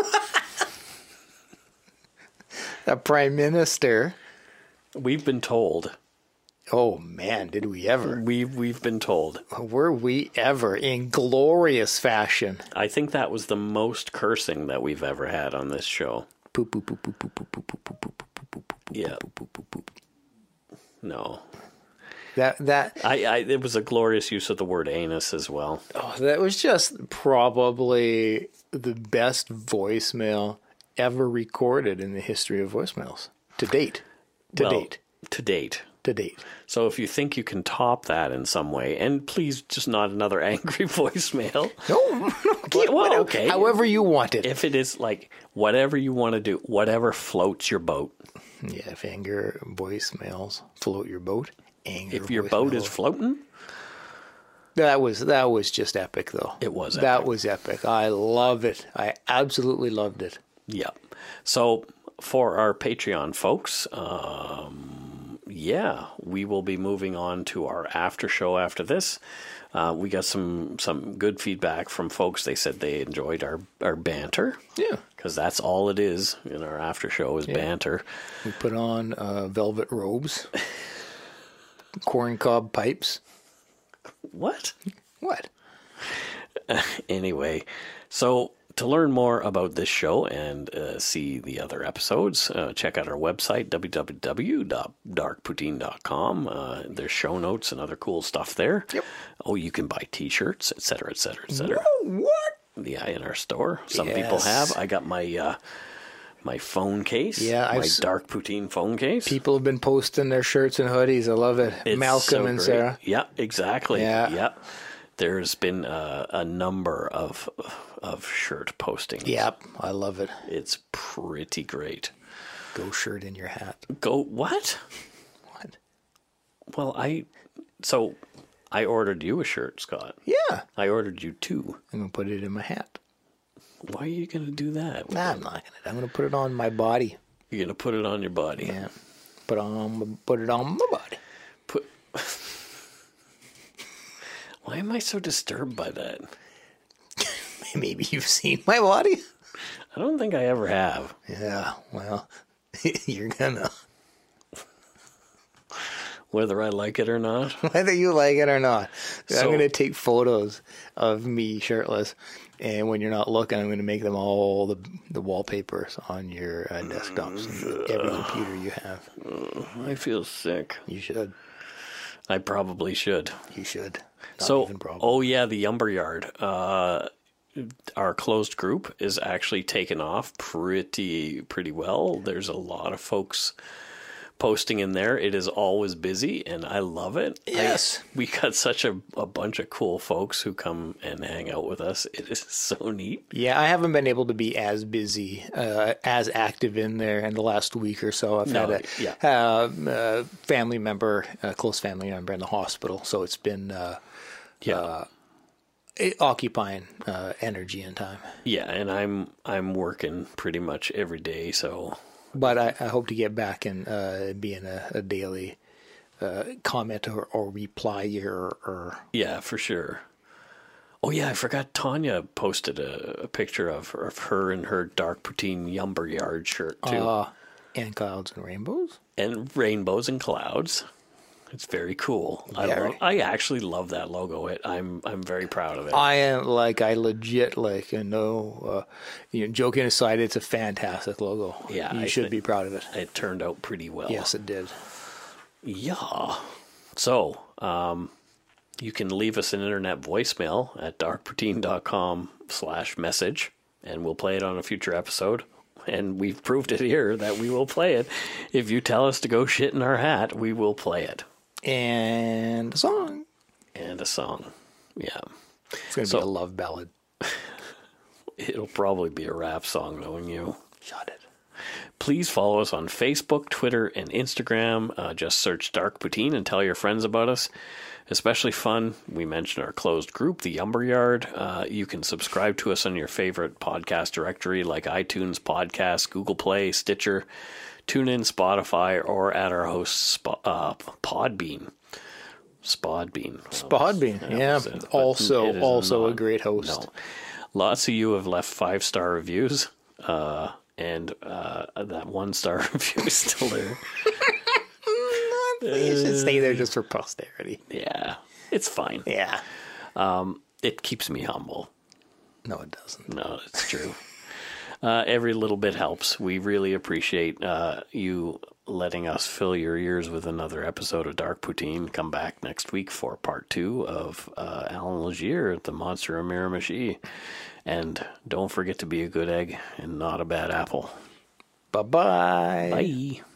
The Prime Minister. We've been told. Oh man, did we ever? We we've been told. Were we ever, in glorious fashion? I think that was the most cursing that we've ever had on this show. Poop poop poop poop poop poop poop poop poop poop poop poop. Yeah. Poop poop poop poop. No. That that I, I it was a glorious use of the word anus as well. Oh, that was just probably the best voicemail ever recorded in the history of voicemails to date. To well, date. To date. To date. So if you think you can top that in some way, and please just not another angry voicemail. No, okay, well, okay. However you want it. If it is like whatever you want to do, whatever floats your boat. Yeah, if anger voicemails float your boat, anger If your voicemails. boat is floating. That was that was just epic, though. It was epic. That was epic. I love it. I absolutely loved it. Yeah. So for our Patreon folks, um, yeah, we will be moving on to our after show after this. Uh, we got some some good feedback from folks. They said they enjoyed our, our banter. Yeah. Because that's all it is in our after show is Yeah. banter. We put on uh, velvet robes, corncob pipes. What? What? Uh, anyway, so to learn more about this show and uh, see the other episodes, uh, check out our website, w w w dot dark poutine dot com. Uh, there's show notes and other cool stuff there. Yep. Oh, you can buy T-shirts, et cetera, et cetera, et cetera. Whoa, what? Yeah, in our store. Some Yes. people have. I got my uh, my phone case. Yeah, my I've s- Dark Poutine phone case. People have been posting their shirts and hoodies. I love it. It's Malcolm so and great. Sarah. Yeah, exactly. Yeah. Yeah. There's been a, a number of of shirt postings. Yep, I love it. It's pretty great. Go shirt in your hat. Go what? What? Well, I so I ordered you a shirt, Scott. Yeah. I ordered you two. I'm gonna put it in my hat. Why are you gonna do that? Nah, I'm not gonna. I'm gonna put it on my body. You're gonna put it on your body. Yeah. Put on. Put it on my body. Put. Why am I so disturbed by that? Maybe you've seen my body. I don't think I ever have. Yeah. Well, you're gonna. Whether I like it or not. Whether you like it or not. So- I'm going to take photos of me shirtless, and when you're not looking, I'm going to make them all the the wallpapers on your uh, desktops and every computer you have. I feel sick. You should. I probably should. You should. Not So, even probably. oh yeah, the Yumber Yard. Uh, our closed group is actually taken off pretty pretty well. There's a lot of folks posting in there. It is always busy, and I love it. Yes. I, we got such a, a bunch of cool folks who come and hang out with us. It is so neat. Yeah, I haven't been able to be as busy, uh, as active in there in the last week or so. I've No, had a yeah. uh, uh, family member, a close family member in the hospital, so it's been uh, Yeah. uh, it- occupying uh, energy and time. Yeah, and I'm I'm working pretty much every day, so But I, I hope to get back and uh, being a, a daily uh, comment or, or reply or, or yeah, for sure. Oh yeah, I forgot Tanya posted a, a picture of her, of her in her Dark Poutine Yumber Yard shirt too. uh, and clouds and rainbows. And rainbows and clouds. It's very cool. I Very. love, I actually love that logo. It I'm I'm very proud of it. I am like I legit like you know, uh, you know, joking aside, it's a fantastic logo. Yeah, you I should think be proud of it. It turned out pretty well. Yes, it did. Yeah. So, um, you can leave us an internet voicemail at darkpoutine.com slash message, and we'll play it on a future episode. And we've proved it here that we will play it. If you tell us to go shit in our hat, we will play it. And a song. And a song. Yeah. It's going to So- be a love ballad. It'll probably be a rap song, knowing you. Shot it. Please follow us on Facebook, Twitter, and Instagram. Uh, just search Dark Poutine and tell your friends about us. Especially fun, we mentioned our closed group, the Yumber Yard. Uh, you can subscribe to us on your favorite podcast directory like iTunes, Podcasts, Google Play, Stitcher, TuneIn, Spotify, or at our host, Sp- uh, Podbean. Spodbean. Spodbean, That yeah. was it, but Also, it is also a not. great host. No. Lots of you have left five-star reviews, uh, and uh, that one-star review is still there. You should stay there just for posterity. Yeah, it's fine. Yeah. Um, it keeps me humble. No, it doesn't. No, it's true. uh, every little bit helps. We really appreciate uh, you letting us fill your ears with another episode of Dark Poutine. Come back next week for part two of uh, Alan Legier, the Monster of Miramichi. And don't forget to be a good egg and not a bad apple. Bye-bye. Bye.